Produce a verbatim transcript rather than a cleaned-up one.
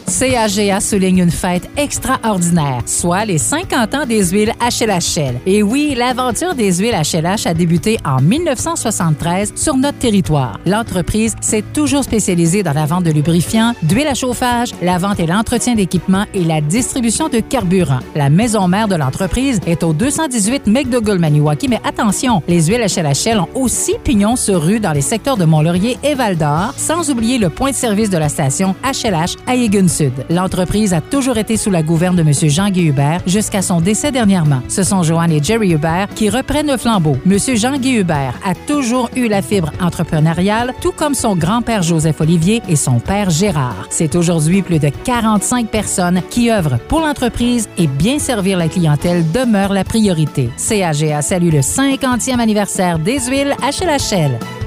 C A G A souligne une fête extraordinaire, soit les cinquante ans des huiles H L H L. Et oui, l'aventure des huiles H L H a débuté en dix-neuf cent soixante-treize sur notre territoire. L'entreprise s'est toujours spécialisée dans la vente de lubrifiants, d'huile à chauffage, la vente et l'entretien d'équipements et la distribution de carburant. La maison mère de l'entreprise est au deux cent dix-huit McDougall Maniwaki, mais attention, les huiles H L H L ont aussi pignon sur rue dans les secteurs de Mont-Laurier et Val-d'Or, sans oublier le point de service de la station H L H à Egan-Sud. L'entreprise a toujours été sous la gouverne de M. Jean-Guy Hubert jusqu'à son décès dernièrement. Ce sont Joanne et Jerry Hubert qui reprennent le flambeau. M. Jean-Guy Hubert a toujours eu la fibre entrepreneuriale, tout comme son grand-père Joseph Olivier et son père Gérard. C'est aujourd'hui plus de quarante-cinq personnes qui œuvrent pour l'entreprise et bien servir la clientèle demeure la priorité. C A G A salue le cinquantième anniversaire des huiles H L H L.